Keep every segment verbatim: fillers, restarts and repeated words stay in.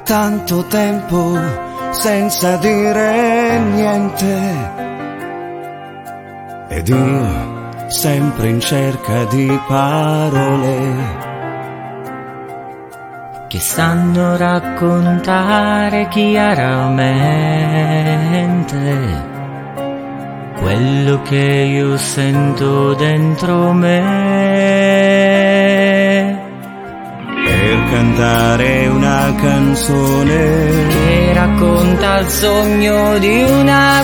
tanto tempo senza dire niente, ed io sempre in cerca di parole che sanno raccontare chiaramente quello che io sento dentro me, per cantare una canzone che racconta il sogno di una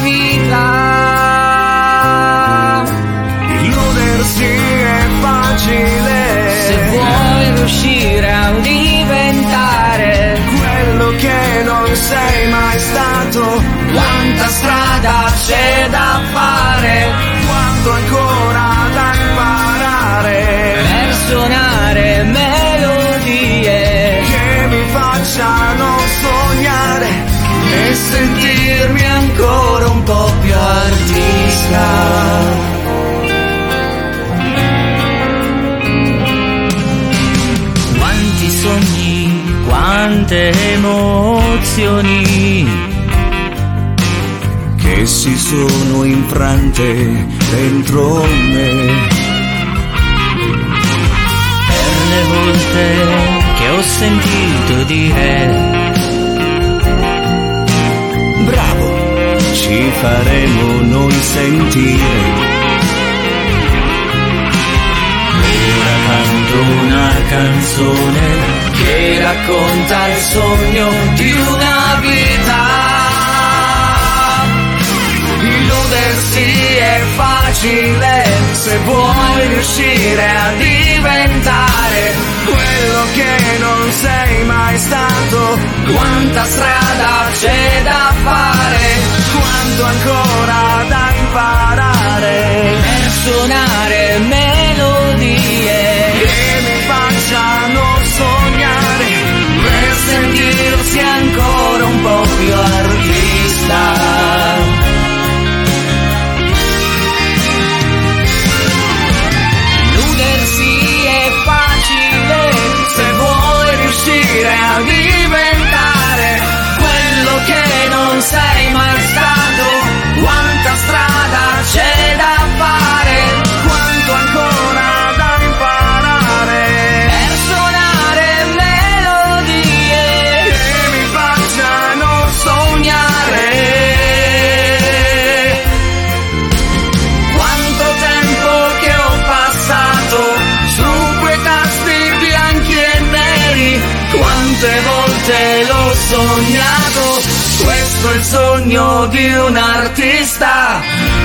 vita. Illudersi è facile se vuoi riuscire a diventare quello che non sei mai stato. Quanta strada c'è da fare, quanto ancora da imparare per suonare melodie che mi facciano sognare e sentirmi ancora un po' più artista. Quanti sogni, quante emozioni che si sono infrante dentro me, per le volte che ho sentito dire bravo, ci faremo noi sentire. Ora canto una canzone che racconta il sogno di una vita. Illudersi è facile se vuoi riuscire a diventare quello che non sei mai stato. Quanta strada c'è da fare, quanto ancora da imparare per suonare melodie che mi facciano sognare, per sentirsi ancora un po' più artista. A diventare quello che non sei mai stato. Quanta strada c'è da fare, quanto ancora da imparare per suonare melodie che mi facciano sognare. Quanto tempo che ho passato su quei tasti bianchi e neri, quante volte l'ho sognato, questo è il sogno di un artista.